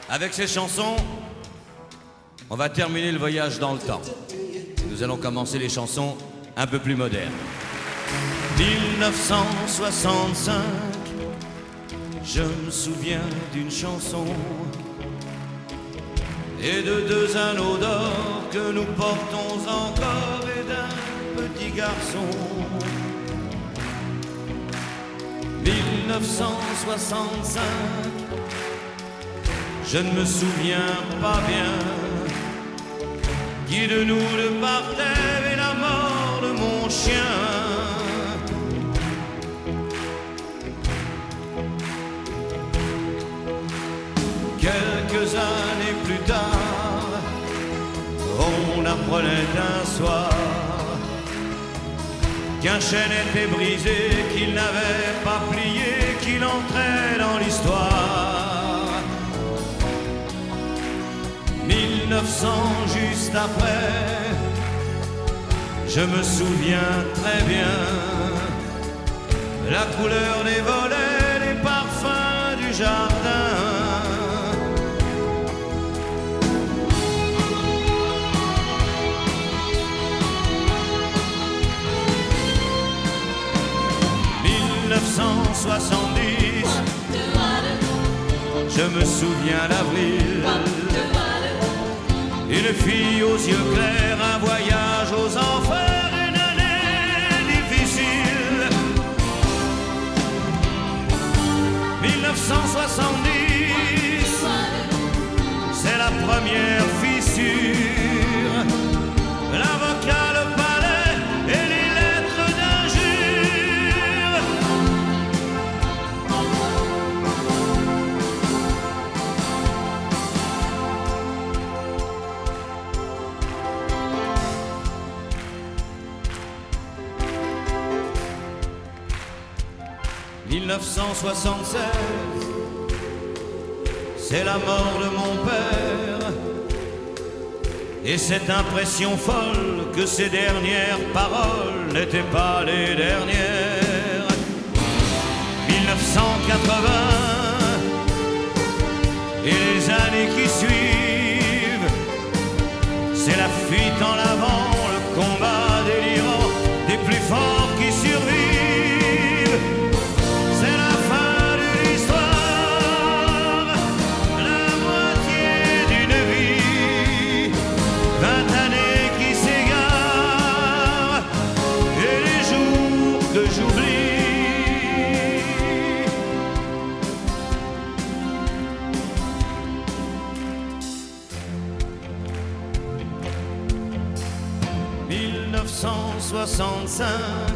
Avec ces chansons, on va terminer le voyage dans le temps. Nous allons commencer les chansons un peu plus modernes. 1965, je me souviens d'une chanson et de deux anneaux d'or que nous portons encore et d'un petit garçon. 1965, je ne me souviens pas bien qui de nous deux partait et la mort de mon chien. Quelques années plus tard, on apprenait un soir qu'un chêne était brisé, qu'il n'avait pas plié, qu'il entrait dans l'histoire. 1900 juste après, je me souviens très bien, la couleur des volets, les parfums du jardin. « 1970, je me souviens d'avril, une fille aux yeux clairs, un voyage aux enfers, une année difficile. 1970, c'est la première fissure, l'avocat, le palais et les lettres d'injure. 1976, c'est la mort de mon père et cette impression folle que ses dernières paroles n'étaient pas les dernières. 1980 et les années qui suivent, c'est la fuite en avant, le combat délirant des plus forts qui survivent. « 1965,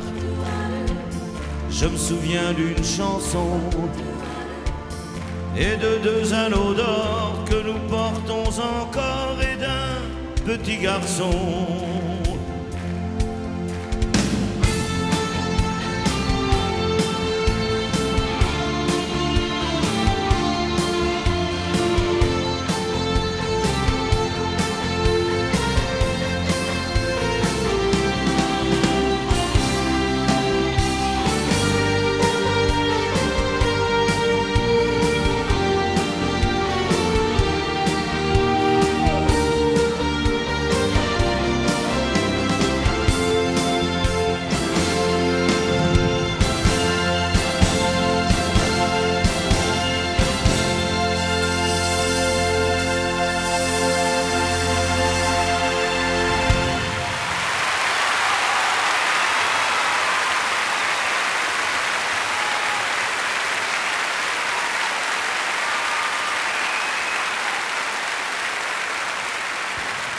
je me souviens d'une chanson et de deux anneaux d'or que nous portons encore et d'un petit garçon.